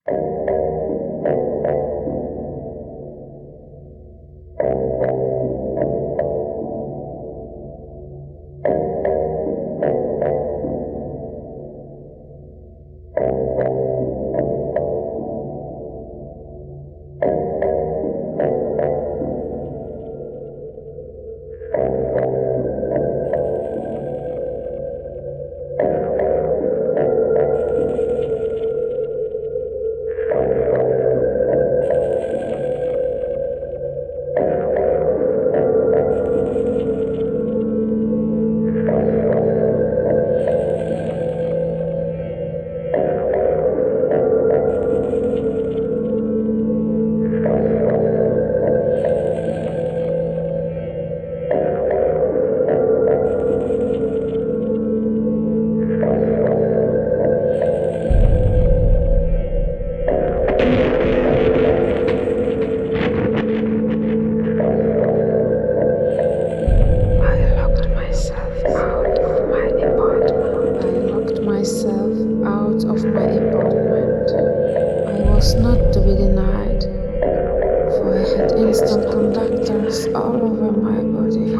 Out of my apartment. I was not to be denied, for I had instant conductors all over my body.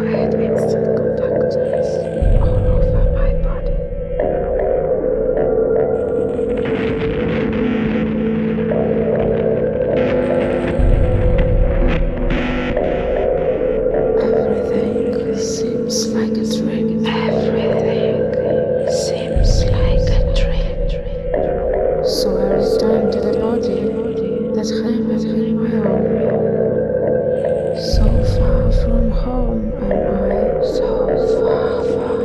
Everything seems like a dream. So I returned to the body that had been my own. So far from home am I, so far from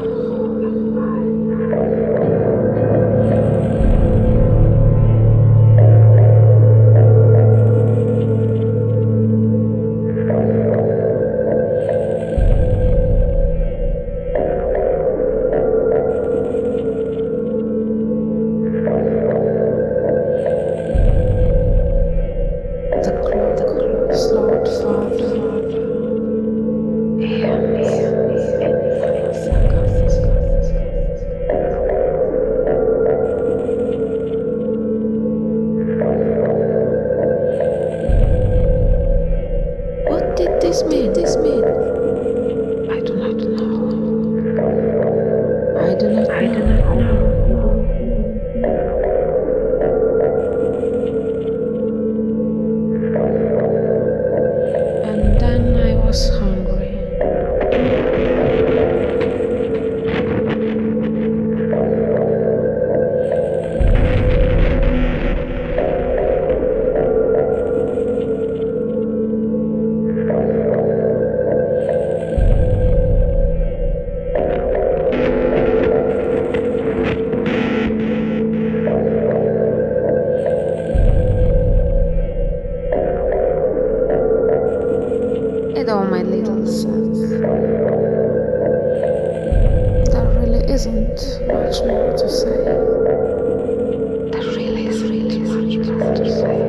the clock slowed further. What did this mean? I do not know. I do not know. And then I was hungry. It all made little sense. There really isn't much more to say. There really is much more to say.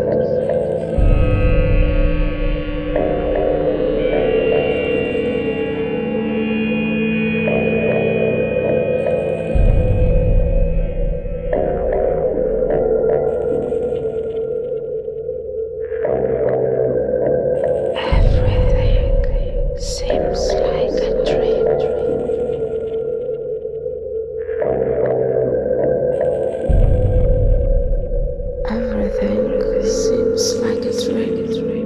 Seems like a dream. Everything seems like a dream.